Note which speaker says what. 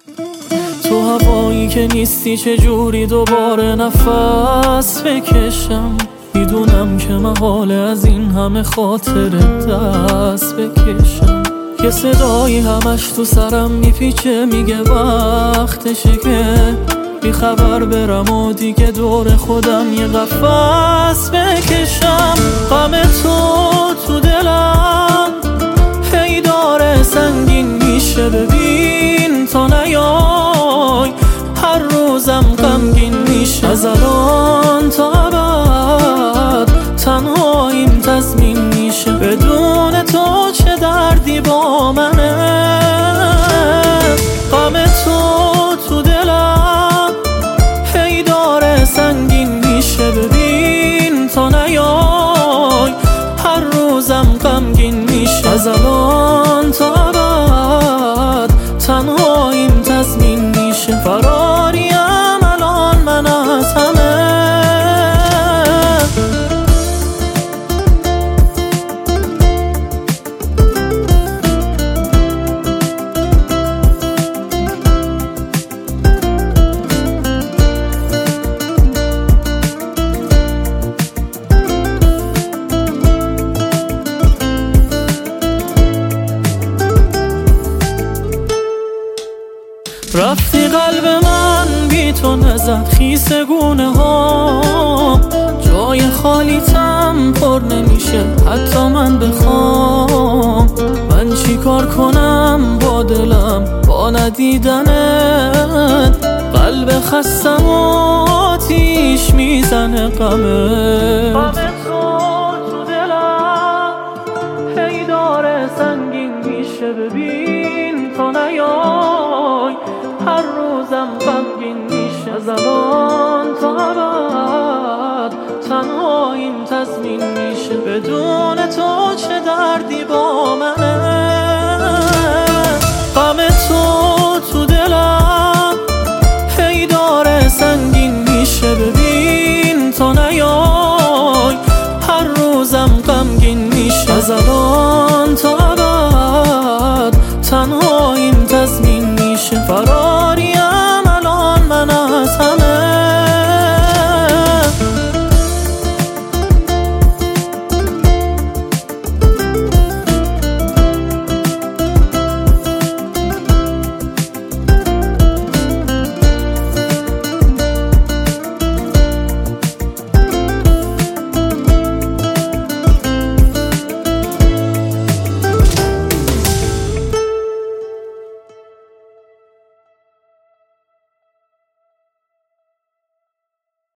Speaker 1: تو هوایی که نیستی چجوری دوباره نفس بکشم؟ میدونم که محاله از این همه خاطر دست بکشم. یه صدایی همش تو سرم میپیچه میگه وقتشه که بی خبر برم و دیگه دور خودم یه قفس بکشم. غم تو دلم هی داره سنگین میشه، ببین تا نیای هر روزم غمگین میشه. از الان تا ابد تنهاییم تضمین میشه، بدون تو چه دردی با منه. غم تو دلم هی داره سنگین میشه، ببین تا نیای هر روزم غمگین میشه. از الان تا ابد تنهاییم تضمین میشه، فراریم الان من از همه. رفتی قلب من بی تو نزد خیس گونه ها، جای خالیتم پر نمیشه حتی من بخوام. من چی کار کنم با دلم با ندیدنت؟ قلب خستم آتیش میزنه غمه. غم تو دلم هی داره سنگین میشه، ببین تا نیای هر روزم غمگین میشه. از الان تا ابد تنهاییم تضمین میشه، بدون